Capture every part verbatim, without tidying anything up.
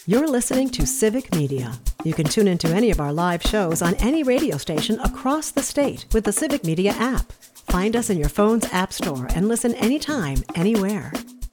You're listening to Civic Media. You can tune into any of our live shows on any radio station across the state with the Civic Media app. Find us in your phone's app store and listen anytime, anywhere.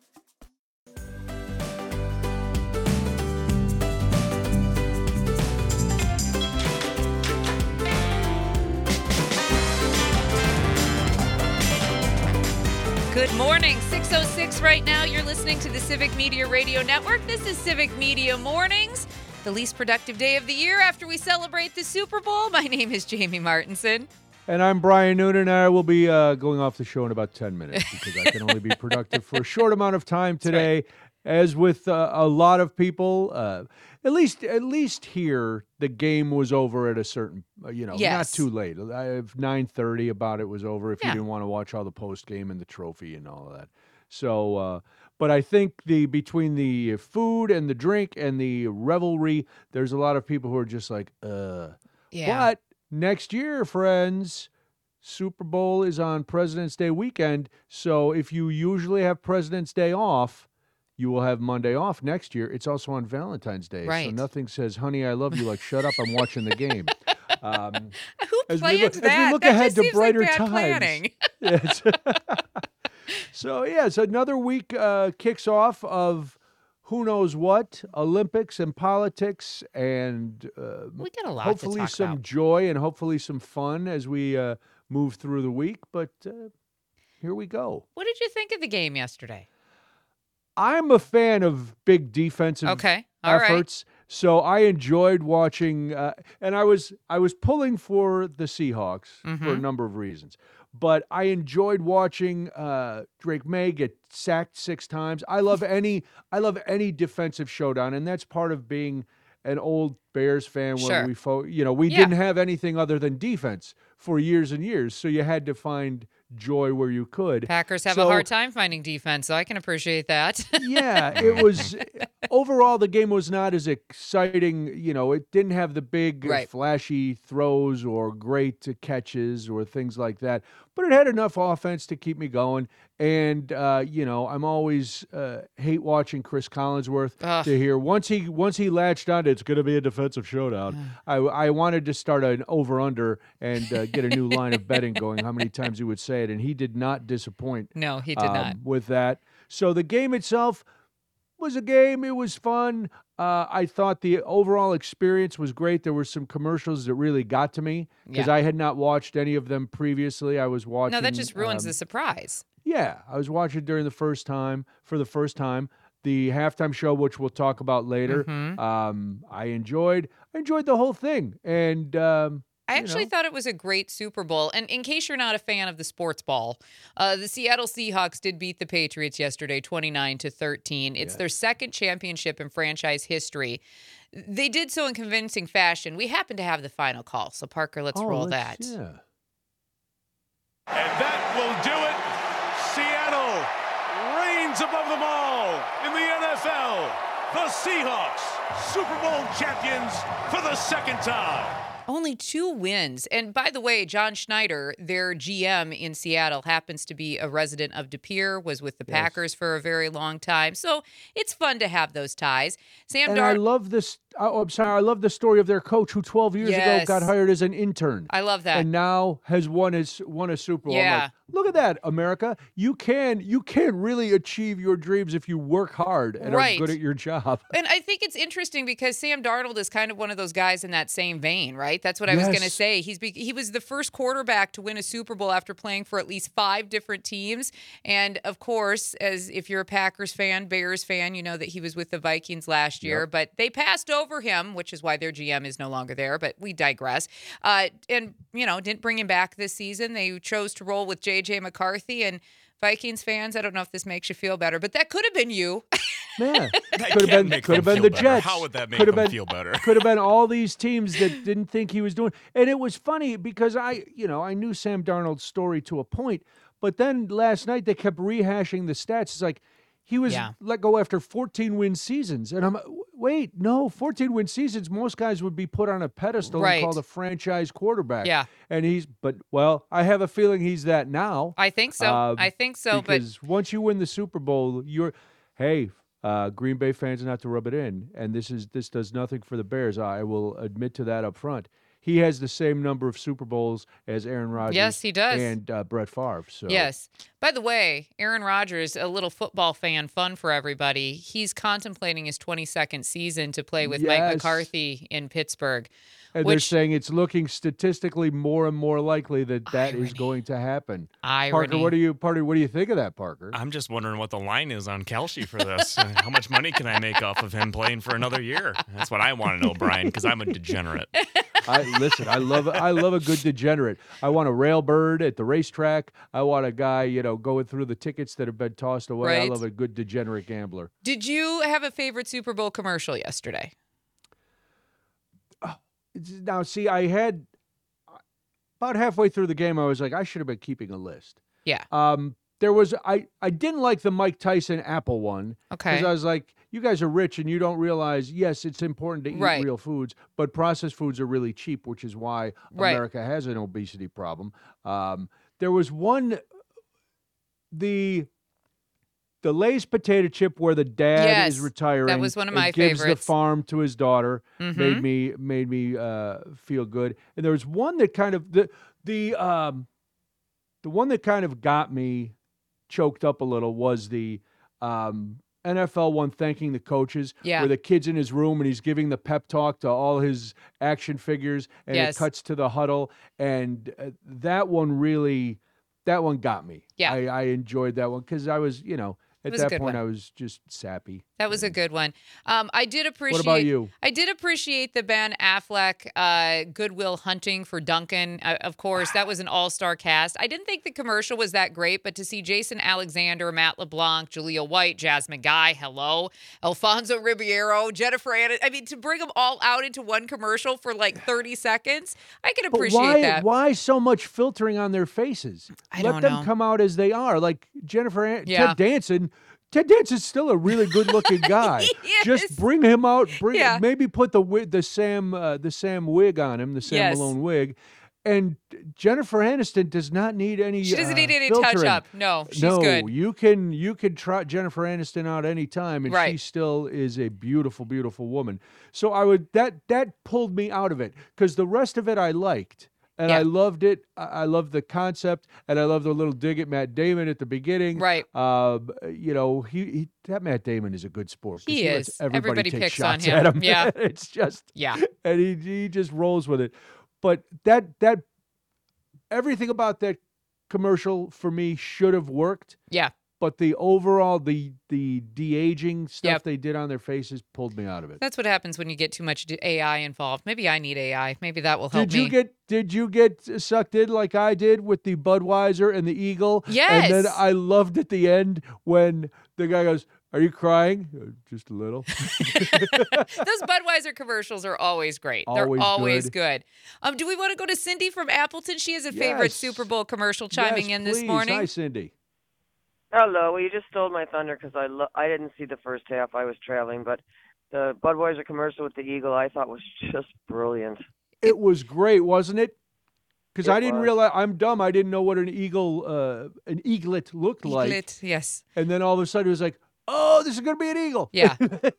Good morning, six oh six right now. You're listening to the Civic Media Radio Network. This is Civic Media Mornings, the least productive day of the year after we celebrate the Super Bowl. My name is Jamie Martinson. And I'm Brian Noonan, and I will be uh, going off the show in about ten minutes because I can only be productive for a short amount of time today. Right. As with uh, a lot of people, uh, at least at least here, the game was over at a certain, uh, you know, yes. not too late. I have nine thirty about it was over if yeah. you didn't want to watch all the post game and the trophy and all of that. So, uh, but I think the between the food and the drink and the revelry, there's a lot of people who are just like, uh. Yeah. But next year, friends, Super Bowl is on President's Day weekend. So if you usually have President's Day off, you will have Monday off next year. It's also on Valentine's Day. Right. So nothing says, honey, I love you, like, shut up, I'm watching the game. Um, Who as planned we look, that? As we look that ahead just to seems brighter like bad times. planning. Yes. So, yes, another week uh, kicks off of who knows what, Olympics and politics, and uh, we got a lot hopefully to talk some about. joy and hopefully some fun as we uh, move through the week. But uh, here we go. What did you think of the game yesterday? I'm a fan of big defensive Okay. All efforts, right. so I enjoyed watching. Uh, and I was I was pulling for the Seahawks Mm-hmm. for a number of reasons, but I enjoyed watching uh, Drake May get sacked six times. I love any I love any defensive showdown, and that's part of being an old Bears fan where Sure. we fo- you know we Yeah. didn't have anything other than defense for years and years, so you had to find joy where you could. Packers have So- a hard time finding defense, so I can appreciate that. Yeah, it was overall the game was not as exciting. You know, it didn't have the big Right. flashy throws or great catches or things like that, but it had enough offense to keep me going. And uh, you know, I'm always uh, hate watching Chris Collinsworth Ugh. to hear once he once he latched on, it's going to be a defensive showdown. I I wanted to start an over under and uh, get a new line of betting going. How many times he would say it, and he did not disappoint. No, he did um, not. with that. So the game itself was a game. It was fun. Uh, I thought the overall experience was great. There were some commercials that really got to me because Yeah. I had not watched any of them previously. I was watching. No, that just ruins um, the surprise. Yeah, I was watching during the first time for the first time the halftime show, which we'll talk about later. Mhm. Um, I enjoyed. I enjoyed the whole thing, and. Um, I you actually know. thought it was a great Super Bowl. And in case you're not a fan of the sports ball, uh, the Seattle Seahawks did beat the Patriots yesterday, twenty-nine to thirteen. It's Yeah. their second championship in franchise history. They did so in convincing fashion. We happen to have the final call. So, Parker, let's Oh, roll let's- that. Yeah. And that will do it. Seattle reigns above them all in the N F L. The Seahawks, Super Bowl champions for the second time. Only two wins. And by the way, John Schneider, their G M in Seattle, happens to be a resident of De Pere, was with the Yes. Packers for a very long time. So it's fun to have those ties. Sam And I Darnold. love this. Oh, I'm sorry. I love the story of their coach who twelve years Yes. ago got hired as an intern. I love that. And now has won his won a Super Bowl. I'm Yeah. like, look at that, America. You can you can really achieve your dreams if you work hard and Right. are good at your job. And I think it's interesting because Sam Darnold is kind of one of those guys in that same vein, right? That's what I was going to Yes. say. He's be- he was the first quarterback to win a Super Bowl after playing for at least five different teams. And of course, as if you're a Packers fan, Bears fan, you know that he was with the Vikings last year, Yep. but they passed over him, which is why their G M is no longer there, but we digress. Uh, and, you know, didn't bring him back this season. They chose to roll with J J McCarthy. And Vikings fans, I don't know if this makes you feel better, but that could have been you. Yeah. That Could have can't been make could have them been feel the better. Jets. How would that make Could have them been- feel better? Could have been all these teams that didn't think he was doing. And it was funny because I, you know, I knew Sam Darnold's story to a point, but then last night they kept rehashing the stats. It's like he was Yeah. let go after fourteen win seasons. And I'm wait, no, fourteen win seasons, most guys would be put on a pedestal Right. and called a franchise quarterback. Yeah. And he's but well, I have a feeling he's that now. I think so. Um, I think so. But because once you win the Super Bowl, you're hey, uh, Green Bay fans not to rub it in, and this is this does nothing for the Bears. I will admit to that up front. He has the same number of Super Bowls as Aaron Rodgers. Yes, he does. And uh, Brett Favre. So. Yes. By the way, Aaron Rodgers, a little football fan, fun for everybody. He's contemplating his twenty-second season to play with Yes. Mike McCarthy in Pittsburgh. And which, they're saying it's looking statistically more and more likely that that irony. is going to happen. Irony. Parker, what do you, Parker, what do you think of that, Parker? I'm just wondering what the line is on Kelce for this. Uh, How much money can I make off of him playing for another year? That's what I want to know, Brian, because I'm a degenerate. I listen. I love. I love a good degenerate. I want a railbird at the racetrack. I want a guy, you know, going through the tickets that have been tossed away. I Right. love a good degenerate gambler. Did you have a favorite Super Bowl commercial yesterday? Now, see, I had about halfway through the game, I was like, I should have been keeping a list. Yeah. Um, there was I. I didn't like the Mike Tyson Apple one. Okay. Because I was like, you guys are rich and you don't realize, yes, it's important to eat Right. real foods, but processed foods are really cheap, which is why Right. America has an obesity problem. Um, there was one, the the Lay's potato chip where the dad Yes, is retiring. that was one of and my gives favorites. the farm to his daughter. Mhm. Made me made me uh, feel good. And there was one that kind of the the um, the one that kind of got me choked up a little was the um, N F L one thanking the coaches, Yeah. where the kid's in his room and he's giving the pep talk to all his action figures, and Yes. it cuts to the huddle, and uh, that one really, that one got me. Yeah. I, I enjoyed that one because I was, you know, at was a that good point one. I was just sappy. That was a good one. Um, I did appreciate. What about you? I did appreciate the Ben Affleck uh, Goodwill Hunting for Duncan. Uh, of course, that was an all-star cast. I didn't think the commercial was that great, but to see Jason Alexander, Matt LeBlanc, Julia White, Jasmine Guy, hello, Alfonso Ribeiro, Jennifer Aniston. I mean, to bring them all out into one commercial for like thirty seconds, I can But appreciate why, that. why so much filtering on their faces? I Let don't them know. come out as they are. Like Jennifer, An- Yeah. Ted Danson. Ted Danson's still a really good-looking guy. He Just is. bring him out. Bring Yeah. maybe put the wi- the Sam uh, the Sam wig on him, the Sam Yes. Malone wig. And Jennifer Aniston does not need any. She doesn't uh, need any filtering. touch-up. No, she's no, good. you can you can trot Jennifer Aniston out anytime, and she Right. still is a beautiful, beautiful woman. So I would that that pulled me out of it because the rest of it I liked. And Yeah. I loved it. I I loved the concept, and I loved the little dig at Matt Damon at the beginning. Right. Um, you know, he, he that Matt Damon is a good sport. 'cause He lets is. Everybody Everybody take picks on shots him. at him. Yeah. it's just Yeah. and he he just rolls with it. But that that everything about that commercial for me should have worked. Yeah. But the overall the the de-aging stuff Yep. they did on their faces pulled me out of it. That's what happens when you get too much A I involved. Maybe I need A I. Maybe that will help Did you me. get did you get sucked in like I did with the Budweiser and the Eagle? And then Yes. I loved at the end when the guy goes, "Are you crying?" "Uh, Just a little. Those Budweiser commercials are always great. They're Always always good. good. Um, do we want to go to Cindy from Appleton? She has a favorite Yes. Super Bowl commercial chiming Yes, in this please. morning. Hi, Cindy. Hello. Well, you just stole my thunder because I lo- I didn't see the first half. I was traveling, but the Budweiser commercial with the eagle I thought was just brilliant. It was great, wasn't it? Because It I didn't was. realize I'm dumb. I didn't know what an eagle, uh, an eaglet looked like, Eaglet, yes. and then all of a sudden it was like, "Oh, this is going to be an eagle." Yeah.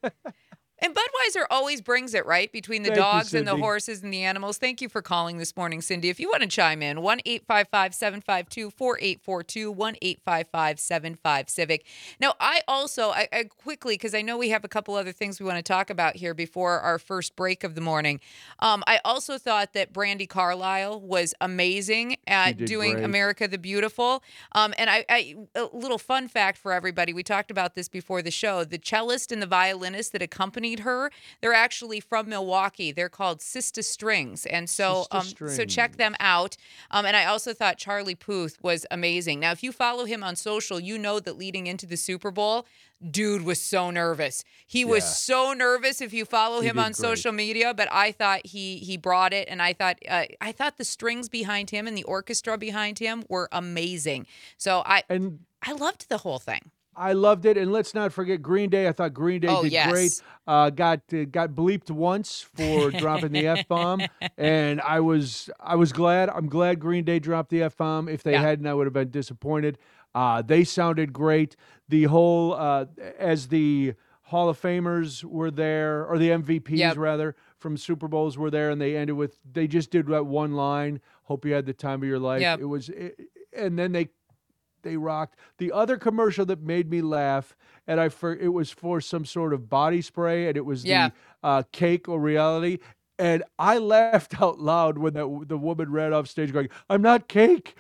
And Budweiser always brings it, right? Between the Thank you, dogs and the Cindy. horses and the animals. Thank you for calling this morning, Cindy. If you want to chime in, one eight five five, seven five two, four eight four two, one eight five five, seven five Civic. Now, I also, I, I quickly, because I know we have a couple other things we want to talk about here before our first break of the morning. Um, I also thought that Brandy Carlisle was amazing at did doing great. America the Beautiful. Um, and I, I, a little fun fact for everybody, we talked about this before the show. The cellist and the violinist that accompanied her, they're actually from Milwaukee. They're called Sista Strings. And so Sista um, so check Strings. them out. Um, and I also thought Charlie Puth was amazing. Now, if you follow him on social, you know that leading into the Super Bowl, dude was so nervous. He was Yeah. so nervous if you follow He him did on great. social media, but I thought he he brought it, and I thought uh, I thought the strings behind him and the orchestra behind him were amazing. So I And I loved the whole thing. I loved it, and let's not forget Green Day. I thought Green Day Oh, did yes. great. Uh, got uh, got bleeped once for dropping the f bomb, and I was I was glad. I'm glad Green Day dropped the f bomb. If they Yeah. hadn't, I would have been disappointed. Uh, they sounded great. The whole uh, as the Hall of Famers were there, or the M V Ps Yep. rather, from Super Bowls were there, and they ended with, they just did that one line, hope you had the time of your life. Yep. It was, it, and then they they rocked. The other commercial that made me laugh, and I for, it was for some sort of body spray, and it was Yeah. the uh, Cake or Reality. And I laughed out loud when that, the woman ran off stage going, "I'm not Cake."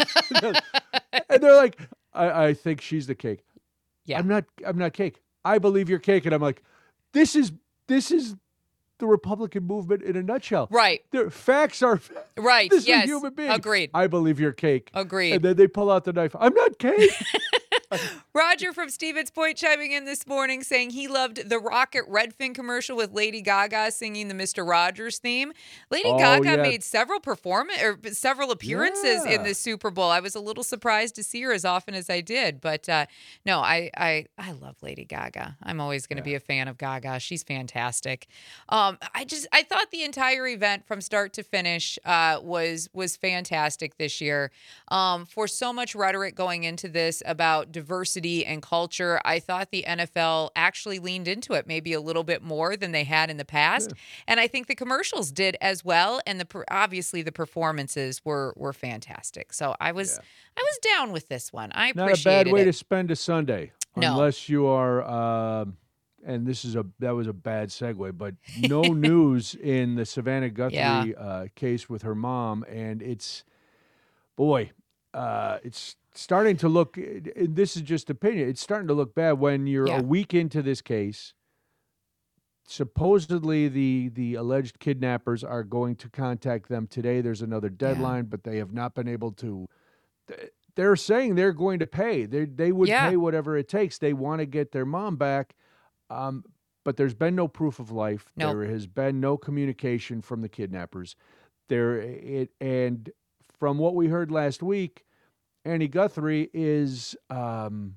And they're like, I, I think she's the Cake. Yeah. I'm not I'm not Cake. I believe you're Cake. And I'm like, this is this is the Republican movement in a nutshell. Right. Their facts are Right. this yes. is a human being. Agreed. I believe you're Cake. Agreed. And then they pull out the knife. I'm not Cake. Roger from Stevens Point chiming in this morning saying he loved the Rocket Redfin commercial with Lady Gaga singing the Mister Rogers theme. Lady Oh, Gaga yeah. made several performance or several appearances in Yeah. the Super Bowl. I was a little surprised to see her as often as I did, but uh, no, I, I I love Lady Gaga. I'm always going to be a fan of Gaga. She's fantastic. Um, I just I thought the entire event from start to finish uh, was was fantastic this year. Um, for so much rhetoric going into this about diversity and culture, I thought the N F L actually leaned into it maybe a little bit more than they had in the past, and I think the commercials did as well. And the per- obviously the performances were were fantastic. So I was I was down with this one. I Not a appreciated bad way it. to spend a Sunday. No. Unless you are um and this is a that was a bad segue, but no news in the Savannah Guthrie Yeah. uh, case with her mom, and it's boy, uh, it's starting to look. And this is just opinion. It's starting to look bad when you're Yeah. a week into this case. Supposedly, the the alleged kidnappers are going to contact them today. There's another deadline, but they have not been able to. They're saying they're going to pay. They they would Yeah. pay whatever it takes. They want to get their mom back, um, but there's been no proof of life. No. There has been no communication from the kidnappers. There it and from what we heard last week, Annie Guthrie is um,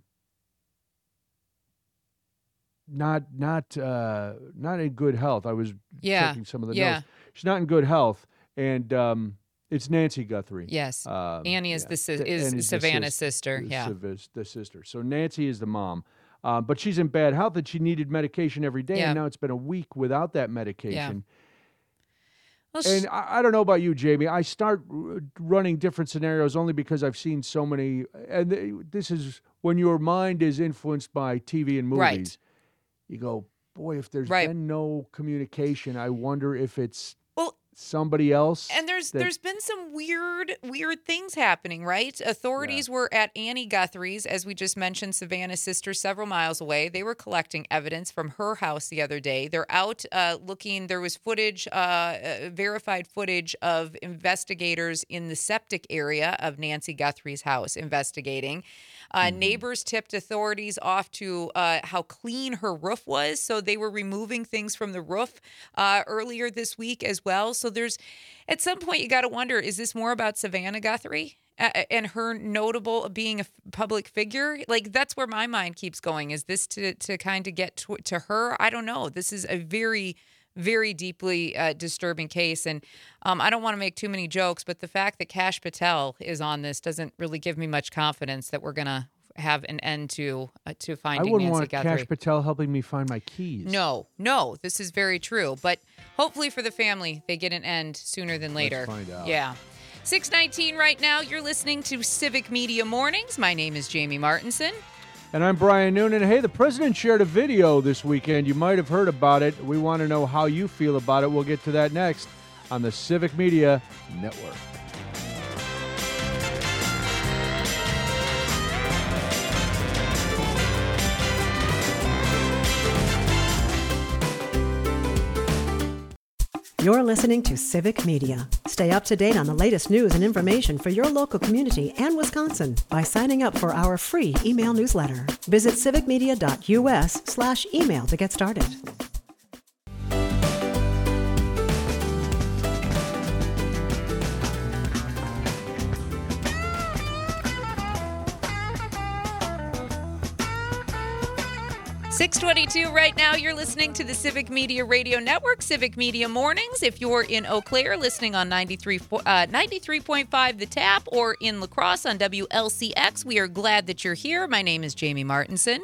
not not uh, not in good health. I was Yeah. checking some of the Yeah. notes. She's not in good health, and um, it's Nancy Guthrie. Yes. Um, Annie is yeah. the sis- Th- is Annie's the Savannah's sis- sister. the Yeah. civis- the sister. So Nancy is the mom, uh, but she's in bad health and she needed medication every day, Yeah. and now it's been a week without that medication. Well, sh- And I, I don't know about you, Jamie. I start r- running different scenarios only because I've seen so many. And th- this is when your mind is influenced by T V and movies. Right. You go, boy, if there's Right. been no communication, I wonder if it's well, somebody else. and there's that- there's been some weird weird things happening, right? Authorities were at Annie Guthrie's, as we just mentioned, Savannah's sister, several miles away. They were collecting evidence from her house the other day. They're out uh, looking. There was footage, uh, uh, verified footage of investigators in the septic area of Nancy Guthrie's house investigating. Uh, Neighbors tipped authorities off to uh, how clean her roof was. So they were removing things from the roof uh, earlier this week as well. So there's, at some point, you got to wonder, is this more about Savannah Guthrie uh, and her notable being a f- public figure? Like, that's where my mind keeps going. Is this to, to kind of get to, to her? I don't know. This is a very, very deeply uh, disturbing case. And um, I don't want to make too many jokes, but the fact that Kash Patel is on this doesn't really give me much confidence that we're going to have an end to uh, to I finding wouldn't Nancy want Guthrie. Kash Patel helping me find my keys. No, no, this is very true. But hopefully for the family, they get an end sooner than later. find out. Yeah. six nineteen right now. You're listening to Civic Media Mornings. My name is Jamie Martinson. And I'm Brian Noonan. Hey, the president shared a video this weekend. You might have heard about it. We want to know how you feel about it. We'll get to that next on the Civic Media Network. You're listening to Civic Media. Stay up to date on the latest news and information for your local community and Wisconsin by signing up for our free email newsletter. Visit civicmedia.us slash email to get started. six twenty-two right now. You're listening to the Civic Media Radio Network, Civic Media Mornings. If you're in Eau Claire, listening on ninety-three, uh, ninety-three point five The Tap, or in La Crosse on W L C X, we are glad that you're here. My name is Jamie Martinson.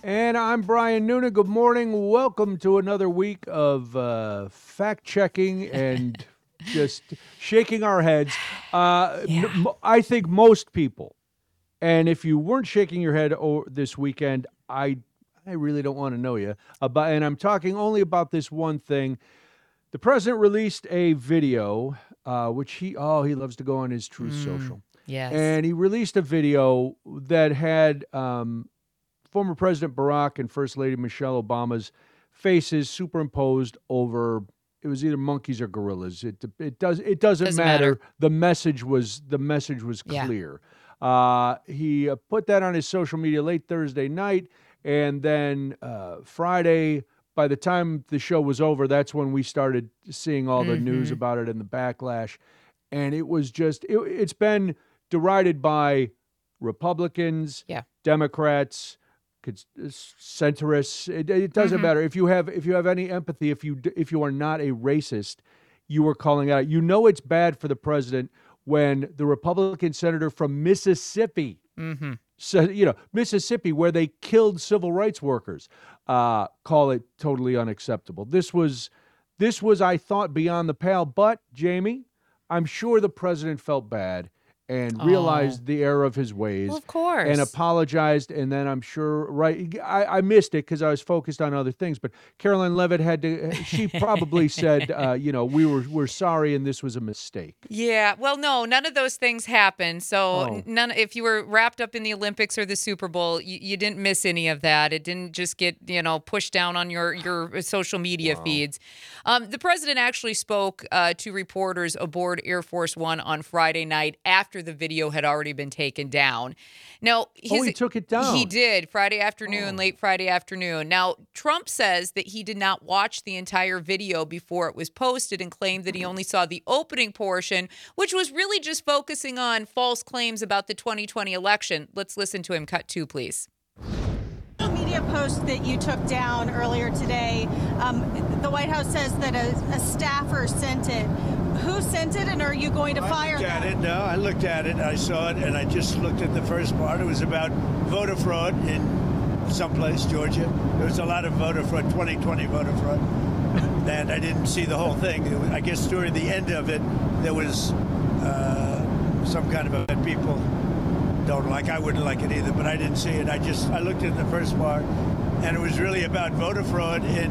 And I'm Brian Noonan. Good morning. Welcome to another week of uh, fact-checking and just shaking our heads. Uh, Yeah. m- I think most people, and if you weren't shaking your head o- this weekend, I I really don't want to know you. About, and I'm talking only about this one thing. The president released a video, uh, which he, oh, he loves to go on his Truth Social. Yes. And he released a video that had um, former President Barack and First Lady Michelle Obama's faces superimposed over. It was either monkeys or gorillas. It it does it doesn't, Doesn't matter. matter. The message was the message was Yeah. clear. Uh, he uh, put that on his social media late Thursday night, and then uh, Friday. By the time the show was over, that's when we started seeing all the news Mhm. about it and the backlash. And it was just it, it's been derided by Republicans, Yeah. Democrats, cons- centrists. It, it doesn't Mhm. matter if you have if you have any empathy. If you d- if you are not a racist, you are calling out. You know it's bad for the president when the Republican senator from Mississippi Mm-hmm. said, you know, Mississippi, where they killed civil rights workers, uh, call it totally unacceptable. This was, this was, I thought, beyond the pale. But Jamie, I'm sure the president felt bad and Oh. realized the error of his ways. Well, of course. And apologized, and then I'm sure, right, I, I missed it because I was focused on other things, but Caroline Levitt had to, she probably said, uh, you know, we were, we're sorry and this was a mistake. Yeah, well, no, none of those things happened. So Oh. n- none. If you were wrapped up in the Olympics or the Super Bowl, you, you didn't miss any of that. It didn't just get you know pushed down on your your social media feeds. Um, the president actually spoke uh, to reporters aboard Air Force One on Friday night after the video had already been taken down. Now, his, Oh, he took it down. He did Friday afternoon, Oh. late Friday afternoon. Now, Trump says that he did not watch the entire video before it was posted and claimed that he only saw the opening portion, which was really just focusing on false claims about the twenty twenty election. Let's listen to him. Cut two, please. Social media post that you took down earlier today, um, the White House says that a, a staffer sent it. Who sent it, and are you going to fire I looked at them? it. No, I looked at it. I saw it, and I just looked at the first part. It was about voter fraud in someplace, Georgia. There was a lot of voter fraud, twenty twenty voter fraud, and I didn't see the whole thing. It was, I guess during the end of it, there was uh, some kind of a that people don't like. I wouldn't like it either, but I didn't see it. I just I looked at the first part, and it was really about voter fraud in.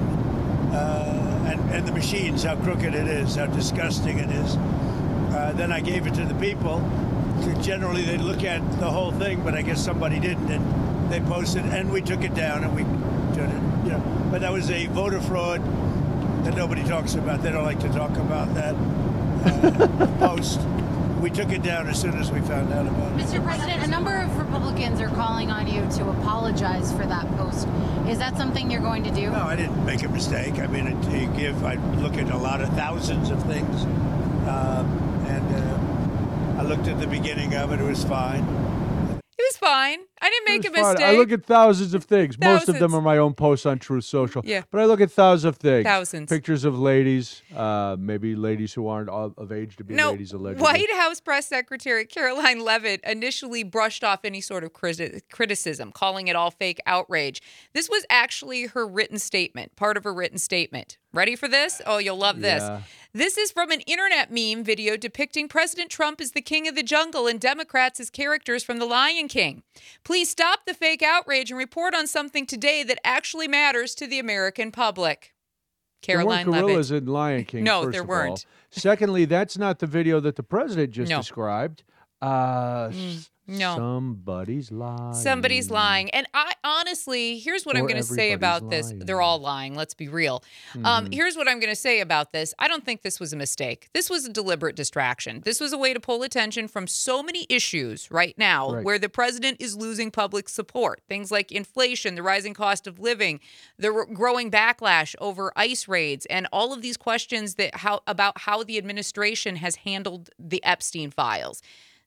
Uh, and, and the machines, how crooked it is, how disgusting it is. Uh, then I gave it to the people. Generally, they look at the whole thing, but I guess somebody didn't, and they posted, and we took it down, and we did it. You know, but that was a voter fraud that nobody talks about. They don't like to talk about that uh, post. We took it down as soon as we found out about it. Mister President, a number of Republicans are calling on you to apologize for that post. Is that something you're going to do? No, I didn't make a mistake. I mean, it, you give, I look at a lot of thousands of things. Um, and uh, I looked at the beginning of it. It was fine. It was fine. I didn't make a It was fine. mistake. I look at thousands of things. Most of them Thousands. are my own posts on Truth Social. Yeah. But I look at thousands of things. Thousands. Pictures of ladies, uh, maybe ladies who aren't of of age to be No, ladies allegedly. White House Press Secretary Caroline Levitt initially brushed off any sort of criti- criticism, calling it all fake outrage. This was actually her written statement, part of her written statement. Ready for this? Oh, you'll love this. Yeah. This is from an internet meme video depicting President Trump as the king of the jungle and Democrats as characters from The Lion King. Please stop the fake outrage and report on something today that actually matters to the American public. Caroline there weren't Levitt. gorillas in Lion King. No, first there of weren't. All. Secondly, that's not the video that the president just No. described. Uh, s- no. Somebody's lying. Somebody's lying. And I honestly, here's what I'm Or going to say everybody's about this. lying. They're all lying. Let's be real. Um, Mhm. here's what I'm going to say about this. I don't think this was a mistake. This was a deliberate distraction. This was a way to pull attention from so many issues right now Right. where the president is losing public support. Things like inflation, the rising cost of living, the r- growing backlash over ICE raids, and all of these questions that how about how the administration has handled the Epstein files.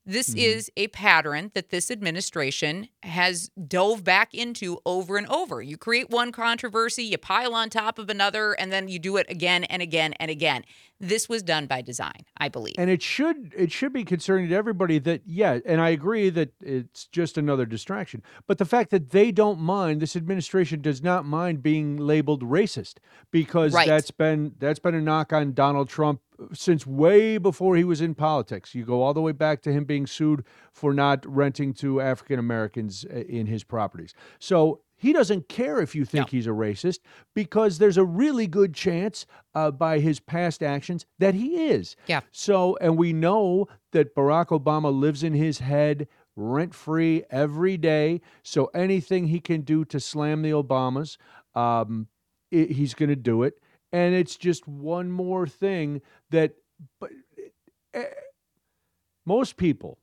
This Mm-hmm. is a pattern that this administration has dove back into over and over. You create one controversy, you pile on top of another, and then you do it again and again and again. This was done by design, I believe. And it should it should be concerning to everybody that, yeah, and I agree that it's just another distraction. But the fact that they don't mind, this administration does not mind being labeled racist, because Right. that's been that's been a knock on Donald Trump since way before he was in politics. You go all the way back to him being sued for not renting to African Americans in his properties. So he doesn't care if you think No. he's a racist, because there's a really good chance uh, by his past actions that he is. Yeah. So, and we know that Barack Obama lives in his head rent-free every day. So anything he can do to slam the Obamas, um, i- he's going to do it. And it's just one more thing that but, eh, most people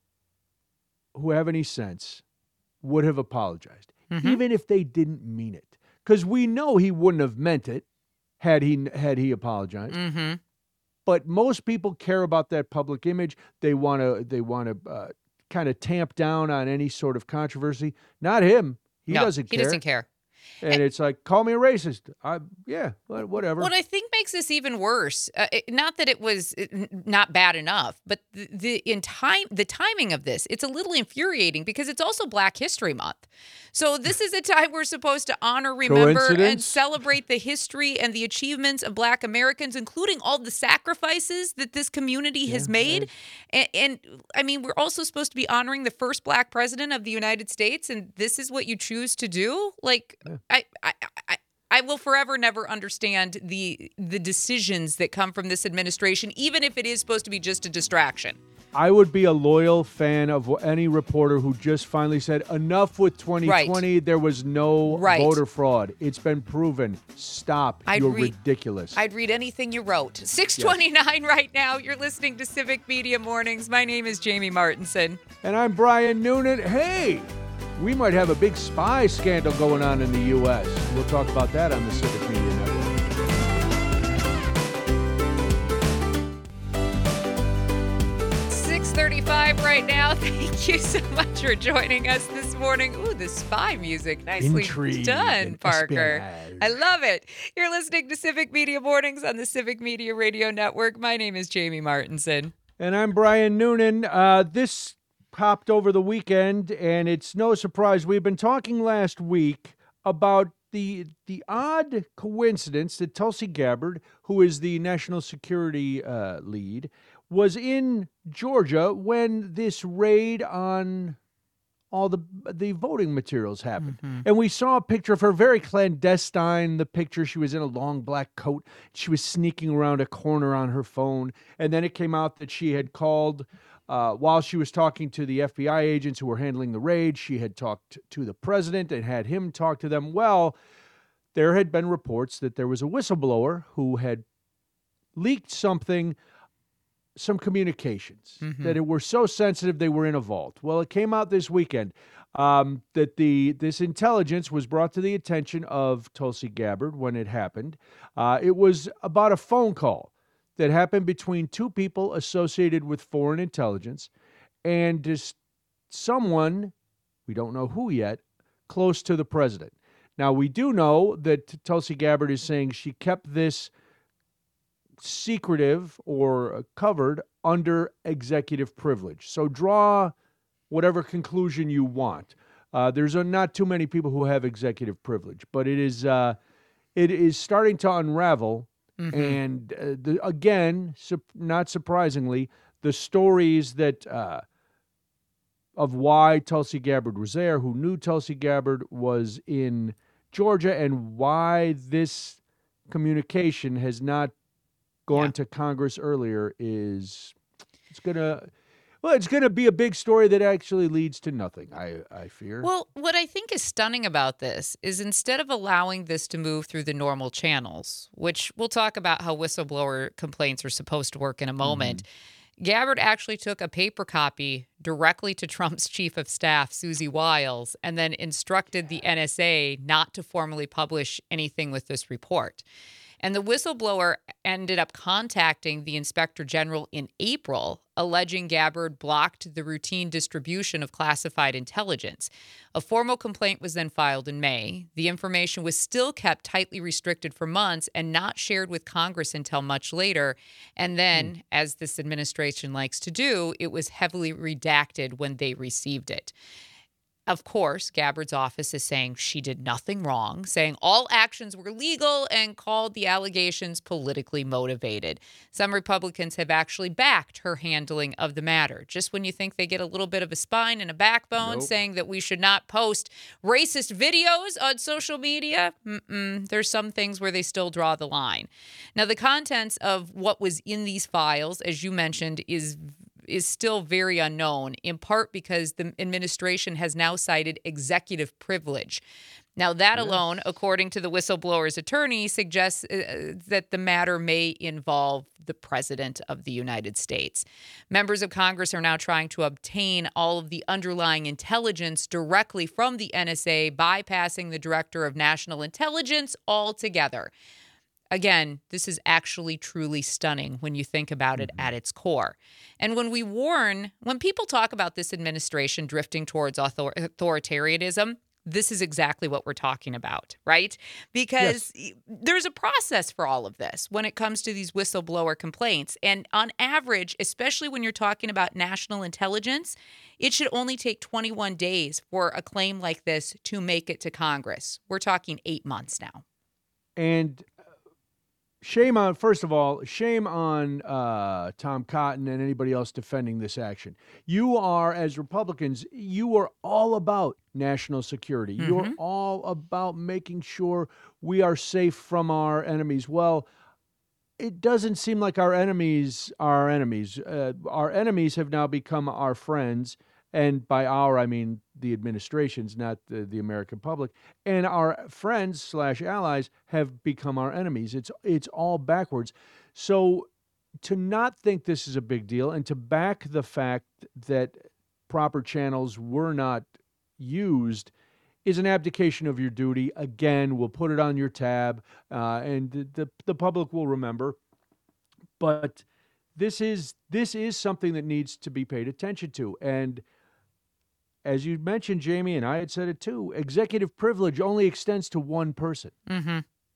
who have any sense would have apologized, Mhm. even if they didn't mean it. Because we know he wouldn't have meant it had he had he apologized. Mm-hmm. But most people care about that public image. They want to they want to uh, kind of tamp down on any sort of controversy. Not him. He no, doesn't he care. doesn't care. And it's like, call me a racist. I, yeah, wha- whatever. What I think makes this even worse, uh, it, not that it was uh, n- not bad enough, but the, the in time the timing of this, it's a little infuriating because it's also Black History Month. So this is a time we're supposed to honor, remember, and Coincidence? celebrate the history and the achievements of Black Americans, including all the sacrifices that this community has made. And, and I mean, we're also supposed to be honoring the first Black president of the United States, and this is what you choose to do? Like, I, I, I, I will forever never understand the the decisions that come from this administration, even if it is supposed to be just a distraction. I would be a loyal fan of any reporter who just finally said, enough with twenty twenty. There was no Right. voter fraud. It's been proven. Stop. I'd You're read- ridiculous. I'd read anything you wrote. six twenty-nine right now. You're listening to Civic Media Mornings. My name is Jamie Martinson. And I'm Brian Noonan. Hey, we might have a big spy scandal going on in the U S We'll talk about that on the Civic Media Network. six thirty-five right now. Thank you so much for joining us this morning. Ooh, the spy music. Nicely Intrigue done, and Parker. espionage. I love it. You're listening to Civic Media Mornings on the Civic Media Radio Network. My name is Jamie Martinson. And I'm Brian Noonan. Uh, this popped over the weekend, and it's no surprise. We've been talking last week about the the odd coincidence that Tulsi Gabbard, who is the national security uh, lead, was in Georgia when this raid on all the the voting materials happened. And we saw a picture of her, very clandestine, the picture. She was in a long black coat. She was sneaking around a corner on her phone. And then it came out that she had called, uh, while she was talking to the F B I agents who were handling the raid, she had talked to the president and had him talk to them. Well, there had been reports that there was a whistleblower who had leaked something, some communications that it were so sensitive they were in a vault. Well, it came out this weekend um, that the this intelligence was brought to the attention of Tulsi Gabbard when it happened. Uh, it was about a phone call that happened between two people associated with foreign intelligence and just someone, we don't know who yet, close to the president. Now, we do know that Tulsi Gabbard is saying she kept this secretive or covered under executive privilege. So draw whatever conclusion you want. Uh, there's uh, not too many people who have executive privilege, but it is uh, it is starting to unravel. And uh, the, again, su- not surprisingly, the stories that uh, of why Tulsi Gabbard was there, who knew Tulsi Gabbard was in Georgia, and why this communication has not gone Yeah. to Congress earlier is it's gonna well, it's gonna be a big story that actually leads to nothing. I I fear. Well, what I think is stunning about this is instead of allowing this to move through the normal channels, which we'll talk about how whistleblower complaints are supposed to work in a moment, Gabbard actually took a paper copy directly to Trump's chief of staff, Susie Wiles, and then instructed the N S A not to formally publish anything with this report. And the whistleblower ended up contacting the inspector general in April, alleging Gabbard blocked the routine distribution of classified intelligence. A formal complaint was then filed in May. The information was still kept tightly restricted for months and not shared with Congress until much later. And then, mm. as this administration likes to do, it was heavily redacted when they received it. Of course, Gabbard's office is saying she did nothing wrong, saying all actions were legal, and called the allegations politically motivated. Some Republicans have actually backed her handling of the matter. Just when you think they get a little bit of a spine and a backbone, nope. saying that we should not post racist videos on social media, mm-mm, there's some things where they still draw the line. Now, the contents of what was in these files, as you mentioned, is is still very unknown, in part because the administration has now cited executive privilege. Now, that yes. alone, according to the whistleblower's attorney, suggests uh, that the matter may involve the President of the United States. Members of Congress are now trying to obtain all of the underlying intelligence directly from the N S A, bypassing the Director of National Intelligence altogether. Again, this is actually truly stunning when you think about it mm-hmm. at its core. And when we warn, when people talk about this administration drifting towards author- authoritarianism, this is exactly what we're talking about, right? Because yes. there's a process for all of this when it comes to these whistleblower complaints. And on average, especially when you're talking about national intelligence, it should only take twenty-one days for a claim like this to make it to Congress. We're talking eight months now. And shame on, first of all, shame on uh, Tom Cotton and anybody else defending this action. You are, as Republicans, you are all about national security. Mm-hmm. You're all about making sure we are safe from our enemies. Well, it doesn't seem like our enemies are our enemies. Uh, our enemies have now become our friends. And by our, I mean the administrations, not the, the American public. And our friends slash allies have become our enemies. It's it's all backwards. So to not think this is a big deal and to back the fact that proper channels were not used is an abdication of your duty. Again, we'll put it on your tab, uh, and the, the the public will remember. But this is this is something that needs to be paid attention to. And as you mentioned, Jamie, and I had said it too, executive privilege only extends to one person. Mm-hmm.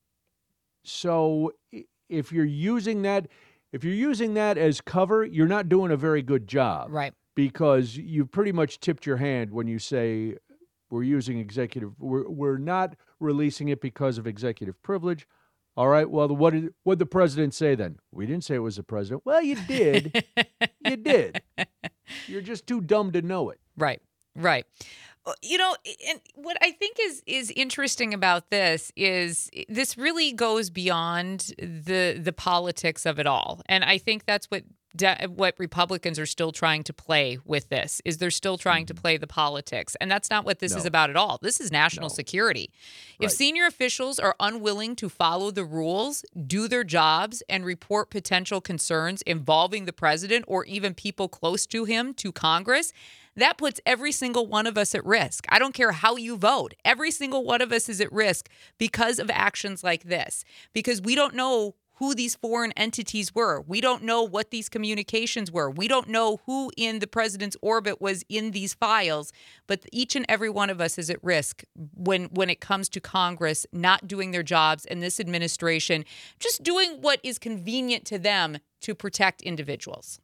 So if you're using that, if you're using that as cover, you're not doing a very good job. Right. Because you've pretty much tipped your hand when you say we're using executive, we're, we're not releasing it because of executive privilege. All right, well, what did what did the president say then? We didn't say it was the president. Well, you did. You did. You're just too dumb to know it. Right. Right. You know, and what I think is is interesting about this is this really goes beyond the the politics of it all. And I think that's what de- what Republicans are still trying to play with this, is they're still trying to play the politics. And that's not what this No. is about at all. This is national No. security. If Right. senior officials are unwilling to follow the rules, do their jobs, and report potential concerns involving the president or even people close to him to Congress, that puts every single one of us at risk. I don't care how you vote. Every single one of us is at risk because of actions like this, because we don't know who these foreign entities were. We don't know what these communications were. We don't know who in the president's orbit was in these files, but each and every one of us is at risk when, when it comes to Congress not doing their jobs and this administration just doing what is convenient to them to protect individuals.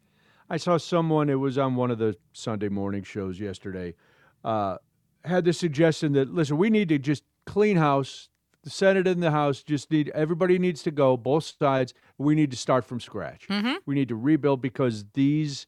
I saw someone, it was on one of the Sunday morning shows yesterday, uh, had the suggestion that, listen, we need to just clean house. The Senate and the House just need, everybody needs to go, both sides. We need to start from scratch. Mm-hmm. We need to rebuild because these,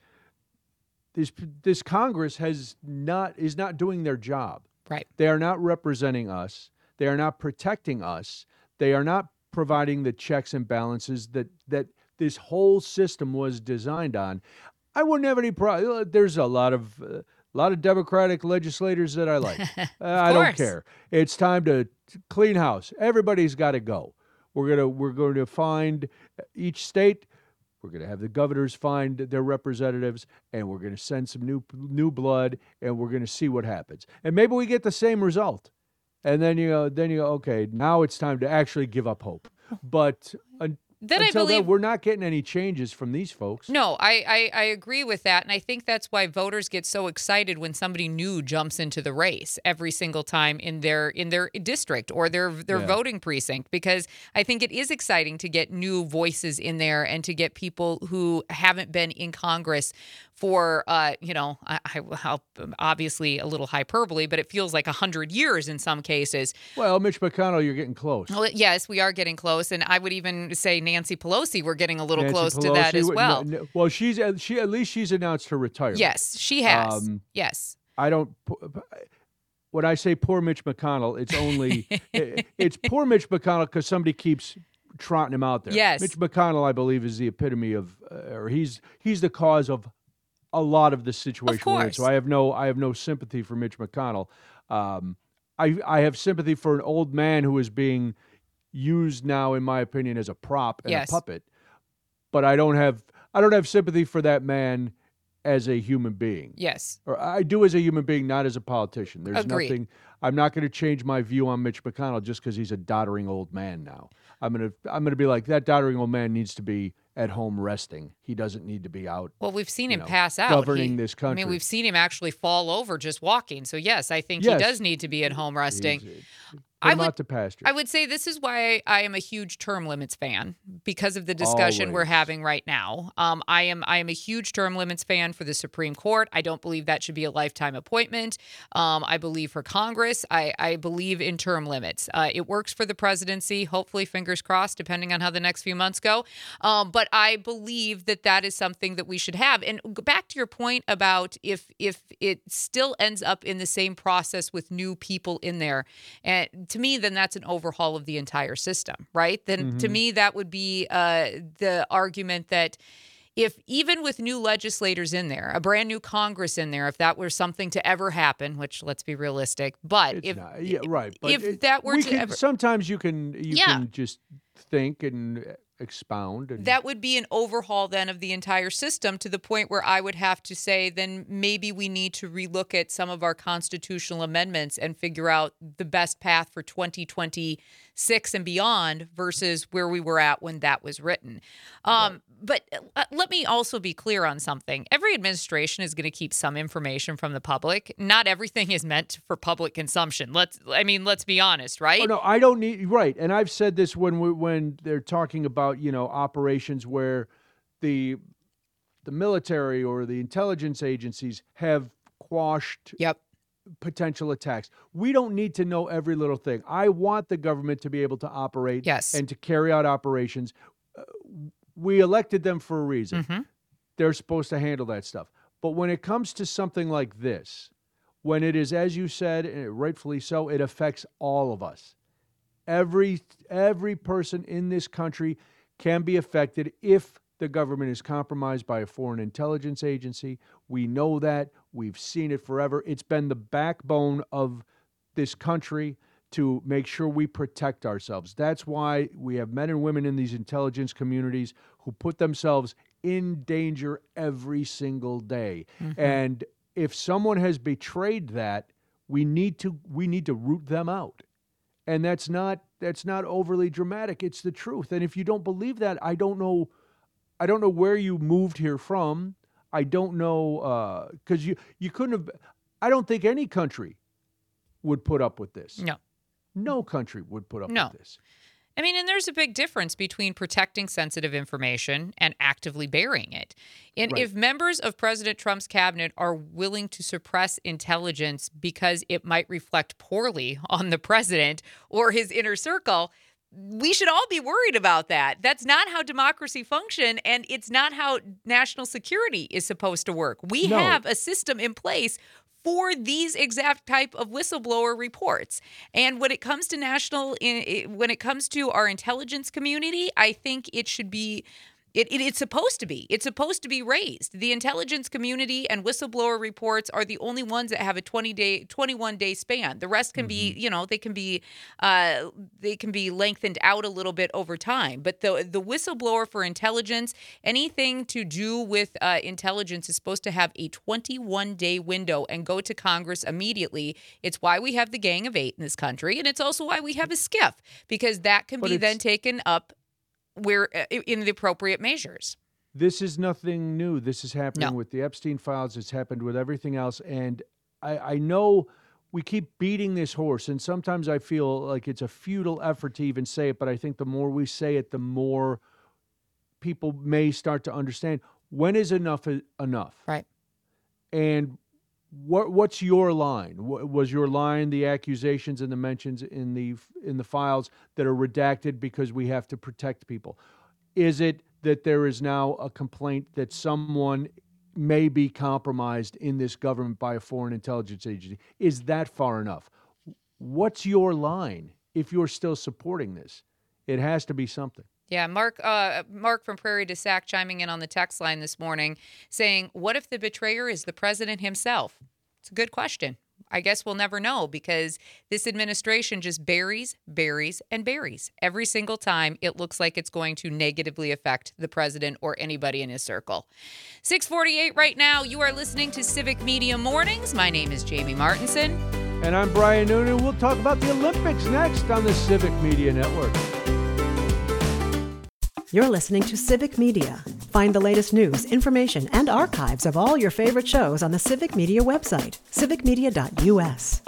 this, this Congress has not, is not doing their job. Right. They are not representing us. They are not protecting us. They are not providing the checks and balances that, that this whole system was designed on. I wouldn't have any problem. There's a lot of uh, a lot of Democratic legislators that I like. uh, I don't care. It's time to clean house. Everybody's got to go. We're gonna we're going to find each state. We're going to have the governors find their representatives, and we're going to send some new new blood, and we're going to see what happens. And maybe we get the same result. And then you go, then you go, okay, now it's time to actually give up hope. But uh, Then I until believe then, we're not getting any changes from these folks. No, I, I, I agree with that. And I think that's why voters get so excited when somebody new jumps into the race every single time in their in their district or their their Yeah. voting precinct, because I think it is exciting to get new voices in there and to get people who haven't been in Congress for, uh, you know, I, I, I'll- obviously a little hyperbole, but it feels like a hundred years in some cases. Well, Mitch McConnell, you're getting close. Well, yes, we are getting close. And I would even say Nancy Pelosi, we're getting a little Nancy close to that Pelosi as would- well. no, no, well, she's at- she at least she's announced her retirement. Yes, she has. Um, yes. I don't. When I say poor Mitch McConnell, it's only it- it's poor Mitch McConnell because somebody keeps trotting him out there. Yes. Mitch McConnell, I believe, is the epitome of, uh, or he's he's the cause of a lot of the situation. we're in. course. So I have no I have no sympathy for Mitch McConnell. Um, I I have sympathy for an old man who is being used now, in my opinion, as a prop and Yes. a puppet. But I don't have I don't have sympathy for that man as a human being. Yes. Or I do as a human being, not as a politician. There's Agreed. nothing. I'm not going to change my view on Mitch McConnell just because he's a doddering old man now. I'm gonna I'm gonna be like, that doddering old man needs to be at home resting. He doesn't need to be out. Well, we've seen you him know, pass out. governing He- this I country. mean, we've seen him actually fall over just walking. So, yes, I think Yes. he does need to be at home resting. He's- I Put him would- out to pasture. I would say this is why I am a huge term limits fan, because of the discussion we're Always. having right now. Um, I am I am a huge term limits fan for the Supreme Court. I don't believe that should be a lifetime appointment. Um, I believe for Congress, I, I believe in term limits. Uh, it works for the presidency. Hopefully, fingers crossed, depending on how the next few months go. Um, but I believe that that is something that we should have. And go back to your point about if if it still ends up in the same process with new people in there, and to me, then that's an overhaul of the entire system, right? Then to me, that would be uh, the argument that if even with new legislators in there, a brand new Congress in there, if that were something to ever happen, which let's be realistic, but It's if not. Yeah, right. But if it- that were we to can, ever, sometimes you can you Yeah. can just think and expound. And, that would be an overhaul then of the entire system, to the point where I would have to say then maybe we need to relook at some of our constitutional amendments and figure out the best path for twenty twenty-six and beyond versus where we were at when that was written. Um, But uh, let me also be clear on something. Every administration is going to keep some information from the public. Not everything is meant for public consumption. Let's, I mean, let's be honest, right? Oh no, I don't need right. And I've said this when we, when they're talking about, you know, operations where the the military or the intelligence agencies have quashed Yep. potential attacks. We don't need to know every little thing. I want the government to be able to operate Yes. and to carry out operations. Uh, we elected them for a reason. Mhm. They're supposed to handle that stuff. But when it comes to something like this, when it is, as you said, and rightfully so, it affects all of us. Every every person in this country can be affected if the government is compromised by a foreign intelligence agency. We know that. We've seen it forever. It's been the backbone of this country to make sure we protect ourselves. That's why we have men and women in these intelligence communities who put themselves in danger every single day. And if someone has betrayed that, we need to we need to root them out. And that's not that's not overly dramatic. It's the truth. And if you don't believe that, I don't know I don't know where you moved here from. I don't know because you you couldn't have. I don't think any country would put up with this. No. No country would put up No. with this. I mean, and there's a big difference between protecting sensitive information and actively burying it. And Right. if members of President Trump's cabinet are willing to suppress intelligence because it might reflect poorly on the president or his inner circle, we should all be worried about that. That's not how democracy function, and it's not how national security is supposed to work. We No. have a system in place for these exact type of whistleblower reports. And when it comes to national, in- when it comes to our intelligence community, I think it should be It, it it's supposed to be. It's supposed to be raised. The intelligence community and whistleblower reports are the only ones that have a twenty day, twenty-one day span. The rest can mm-hmm. be, you know, they can be, uh, they can be lengthened out a little bit over time. But the the whistleblower for intelligence, anything to do with uh, intelligence, is supposed to have a twenty-one day window and go to Congress immediately. It's why we have the Gang of Eight in this country, and it's also why we have a SCIF, because that can but be then taken up where in the appropriate measures. This is nothing new. This is happening no. with the Epstein files. It's happened with everything else. And I, I know we keep beating this horse, and sometimes I feel like it's a futile effort to even say it, but I think the more we say it, the more people may start to understand when is enough enough. Right. And what what's your line? Was your line the accusations and the mentions in the in the files that are redacted because we have to protect people? Is it that there is now a complaint that someone may be compromised in this government by a foreign intelligence agency? Is that far enough? What's your line if you're still supporting this? It has to be something. Yeah, Mark uh, Mark from Prairie du Sac chiming in on the text line this morning saying, what if the betrayer is the president himself? It's a good question. I guess we'll never know, because this administration just buries, buries, and buries. Every single time it looks like it's going to negatively affect the president or anybody in his circle. six forty-eight right now. You are listening to Civic Media Mornings. My name is Jamie Martinson. And I'm Brian Noonan. We'll talk about the Olympics next on the Civic Media Network. You're listening to Civic Media. Find the latest news, information, and archives of all your favorite shows on the Civic Media website, civic media dot u s.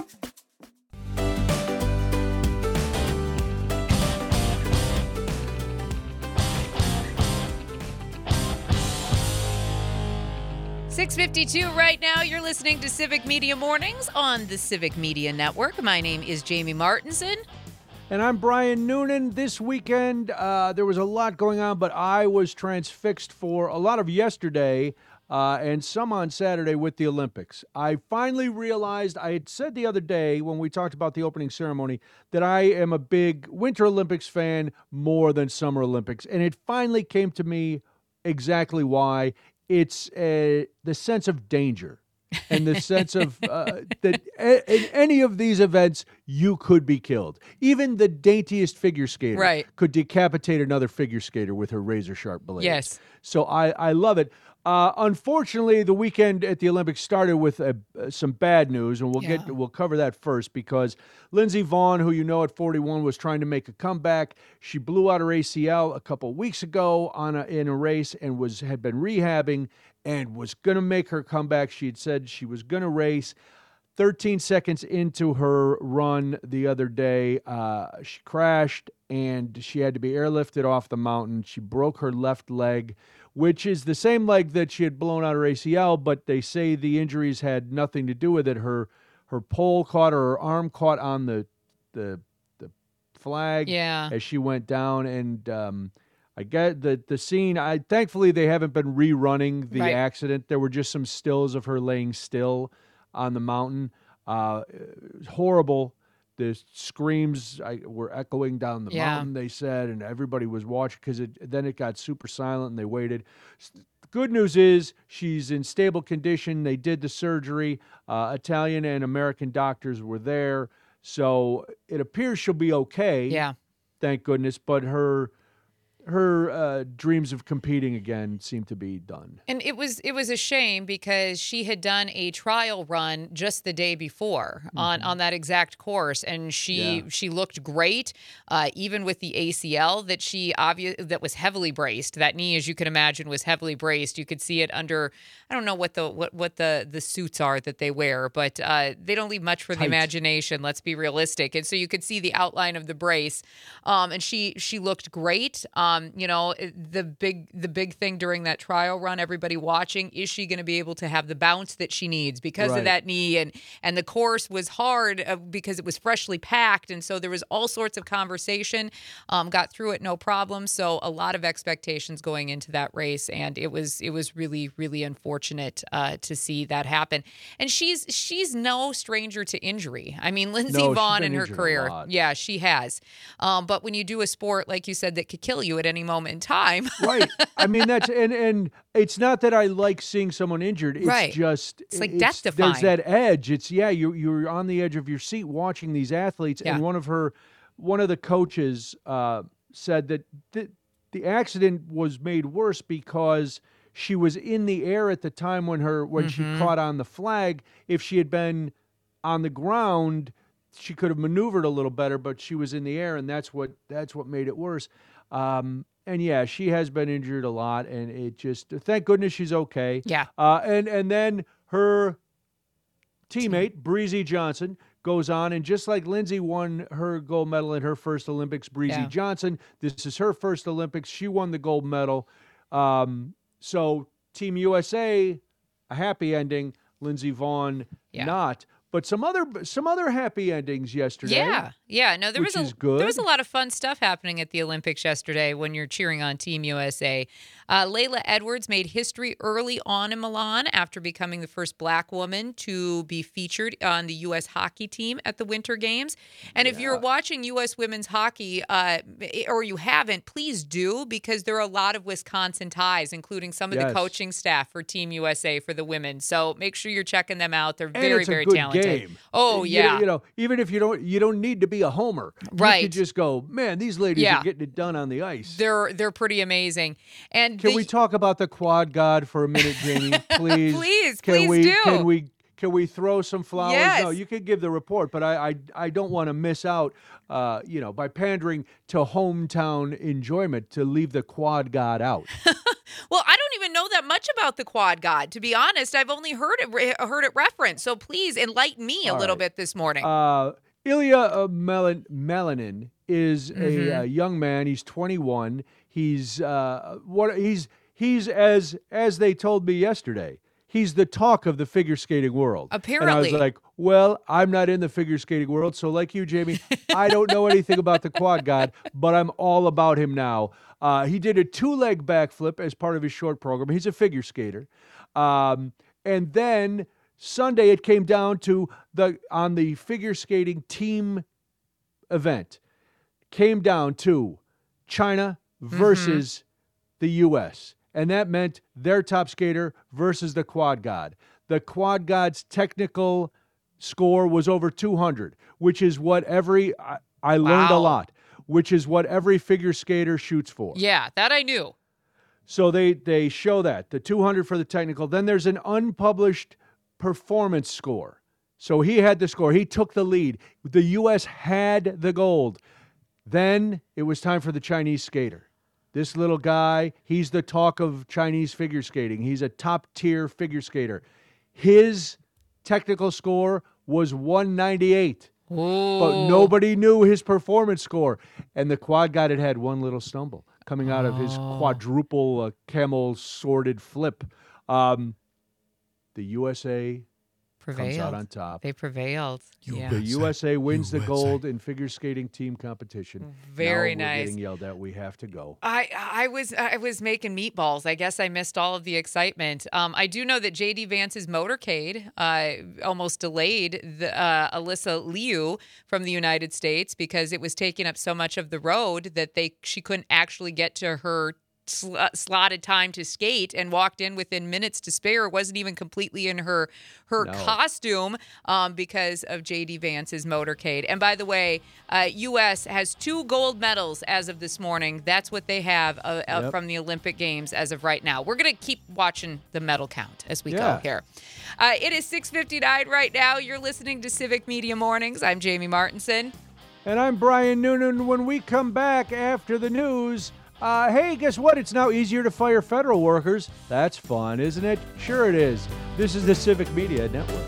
six fifty-two right now. You're listening to Civic Media Mornings on the Civic Media Network. My name is Jamie Martinson. And I'm Brian Noonan. This weekend, uh, there was a lot going on, but I was transfixed for a lot of yesterday uh, and some on Saturday with the Olympics. I finally realized, I had said the other day when we talked about the opening ceremony, that I am a big Winter Olympics fan more than Summer Olympics. And it finally came to me exactly why. It's uh, the sense of danger. And the sense of uh, that a- in any of these events, you could be killed. Even the daintiest figure skater right. could decapitate another figure skater with her razor-sharp blades. Yes. So I, I love it. Uh, unfortunately, the weekend at the Olympics started with uh, some bad news, and we'll yeah. get we'll cover that first, because Lindsey Vonn, who you know at forty-one, was trying to make a comeback. She blew out her A C L a couple weeks ago on a, in a race and was had been rehabbing and was going to make her comeback. She had said she was going to race. thirteen seconds into her run the other day, uh, she crashed and she had to be airlifted off the mountain. She broke her left leg, which is the same leg that she had blown out her A C L, but they say the injuries had nothing to do with it. Her her pole caught, or her arm caught on the the the flag yeah. as she went down, and um, I get the the scene. I thankfully they haven't been rerunning the right. accident. There were just some stills of her laying still on the mountain. Uh, horrible. The screams I, were echoing down the yeah. mountain, they said, and everybody was watching, because it, then it got super silent and they waited. The good news is she's in stable condition. They did the surgery. Uh, Italian and American doctors were there. So it appears she'll be okay. Yeah. Thank goodness. But her... her uh, dreams of competing again seem to be done. And it was it was a shame, because she had done a trial run just the day before mm-hmm. on, on that exact course, and she yeah. she looked great, uh, even with the A C L that she obvious that was heavily braced. That knee, as you can imagine, was heavily braced. You could see it under, I don't know what the what, what the, the suits are that they wear, but uh, they don't leave much for Tight. the imagination. Let's be realistic. And so you could see the outline of the brace, um, and she she looked great. Um, you know, the big the big thing during that trial run, everybody watching, is she going to be able to have the bounce that she needs because right. of that knee? And and the course was hard uh, because it was freshly packed, and so there was all sorts of conversation. Um, got through it no problem. So a lot of expectations going into that race, and it was it was really really unfortunate uh, to see that happen. And she's she's no stranger to injury. I mean, Lindsey no, Vonn in her career, a lot. yeah, she has. Um, but when you do a sport like you said that could kill you, at any moment in time. Right. I mean, that's and and it's not that I like seeing someone injured. It's Right. just It's like it's, death-defying. There's that edge. It's yeah, you you're on the edge of your seat watching these athletes. Yeah. And one of her, one of the coaches uh, said that the, the accident was made worse because she was in the air at the time when her when Mm-hmm. she caught on the flag. If she had been on the ground, she could have maneuvered a little better, but she was in the air, and that's what that's what made it worse. Um, and yeah, she has been injured a lot, and it just thank goodness she's okay. Yeah. Uh, and and then her teammate Breezy Johnson goes on, and just like Lindsay won her gold medal in her first Olympics, Breezy Yeah. Johnson, this is her first Olympics. She won the gold medal. Um, so Team U S A, a happy ending. Lindsey Vonn, Yeah. not. But some other some other happy endings yesterday. Yeah, yeah. No, there Which was a is good. there was a lot of fun stuff happening at the Olympics yesterday when you're cheering on Team U S A. Uh, Layla Edwards made history early on in Milan after becoming the first black woman to be featured on the U S hockey team at the Winter Games. And if you're watching U S women's hockey, uh, or you haven't, please do, because there are a lot of Wisconsin ties, including some of Yes. the coaching staff for Team U S A for the women. So make sure you're checking them out. They're And very, it's a very good talented. game. Oh You- yeah. you know, even if you don't you don't need to be a homer, you Right. could just go, man, these ladies Yeah. are getting it done on the ice. They're they're pretty amazing. And Can the- we talk about the quad god for a minute, Jamie? Please, Please, can please we, do. Can we can we throw some flowers? Yes. No, you can give the report, but I I, I don't want to miss out. Uh, you know, by pandering to hometown enjoyment, to leave the quad god out. Well, I don't even know that much about the quad god. To be honest, I've only heard it re- heard it referenced. So please enlighten me a All little right. bit this morning. Uh, Ilya uh, Melan- Melanin is Mm-hmm. a, uh young man. He's twenty-one. He's uh, what he's he's as as they told me yesterday. He's the talk of the figure skating world. And I Apparently. was like, well, I'm not in the figure skating world, so like you, Jamie, I don't know anything about the quad god, but I'm all about him now. Uh, he did a two-leg backflip as part of his short program. He's a figure skater. Um, and then Sunday it came down to the on the figure skating team event. Came down to China versus the U S. And that meant their top skater versus the quad god. The quad god's technical score was over two hundred, which is what every, I, I learned a Wow. lot, which is what every figure skater shoots for. yeah, that I knew. So they, they show that, the two hundred for the technical. Then there's an unpublished performance score. So he had the score. He took the lead. The U S had the gold. Then it was time for the Chinese skater. This little guy, he's the talk of Chinese figure skating. He's a top-tier figure skater. His technical score was one ninety-eight. But nobody knew his performance score. And the quad god had had one little stumble coming out of his quadruple uh, camel sworded flip. Um, the U S A Prevailed. comes out on top. They prevailed. yeah. The U S A wins the gold in figure skating team competition. Very now we're nice. getting yelled at. We have to go. I I was I was making meatballs. I guess I missed all of the excitement. Um, I do know that J D Vance's motorcade uh, almost delayed the, uh, Alyssa Liu from the United States because it was taking up so much of the road that they she couldn't actually get to her sl- uh, slotted time to skate, and walked in within minutes to spare. It wasn't even completely in her her No. costume um, because of J D Vance's motorcade. And by the way, uh, U S has two gold medals as of this morning. That's what they have uh, uh, Yep. from the Olympic Games as of right now. We're going to keep watching the medal count as we Yeah. go here. Uh, it is six fifty-nine right now. You're listening to Civic Media Mornings. I'm Jamie Martinson. And I'm Brian Noonan. When we come back after the news, uh, hey, guess what? It's now easier to fire federal workers. That's fun, isn't it? Sure it is. This is the Civic Media Network.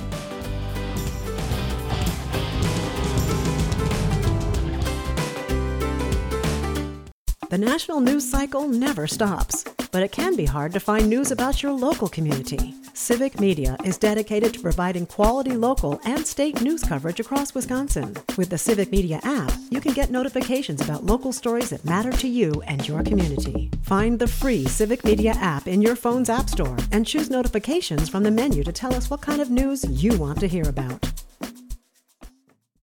The national news cycle never stops, but it can be hard to find news about your local community. Civic Media is dedicated to providing quality local and state news coverage across Wisconsin. With the Civic Media app, you can get notifications about local stories that matter to you and your community. Find the free Civic Media app in your phone's app store and choose notifications from the menu to tell us what kind of news you want to hear about.